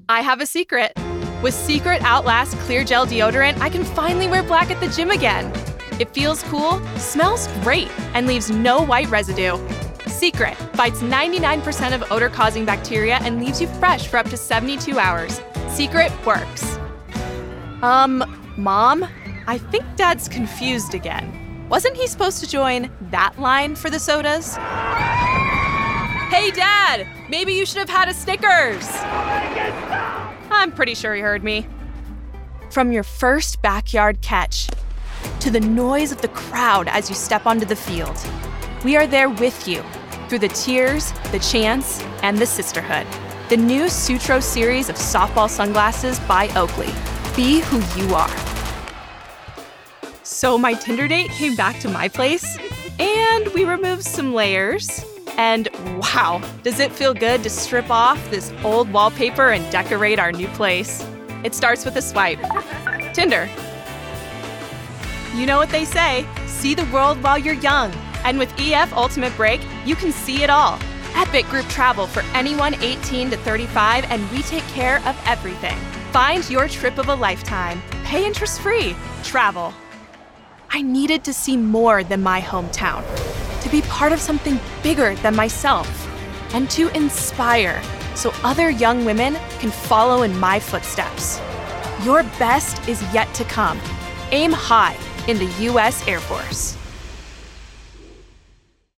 I have a secret. With Secret Outlast Clear Gel Deodorant, I can finally wear black at the gym again. It feels cool, smells great, and leaves no white residue. Secret fights 99% of odor-causing bacteria and leaves you fresh for up to 72 hours. Secret works. Mom? I think Dad's confused again. Wasn't he supposed to join that line for the sodas? Hey, Dad! Maybe you should have had a Snickers! I'm pretty sure he heard me. From your first backyard catch to the noise of the crowd as you step onto the field, we are there with you through the tears, the chants, and the sisterhood. The new Sutro series of softball sunglasses by Oakley. Be who you are. So my Tinder date came back to my place, and we removed some layers. And wow, does it feel good to strip off this old wallpaper and decorate our new place? It starts with a swipe. Tinder. You know what they say, see the world while you're young. And with EF Ultimate Break, you can see it all. Epic group travel for anyone 18 to 35, and we take care of everything. Find your trip of a lifetime. Pay interest-free. Travel. I needed to see more than my hometown, to be part of something bigger than myself, and to inspire so other young women can follow in my footsteps. Your best is yet to come. Aim high in the U.S. Air Force.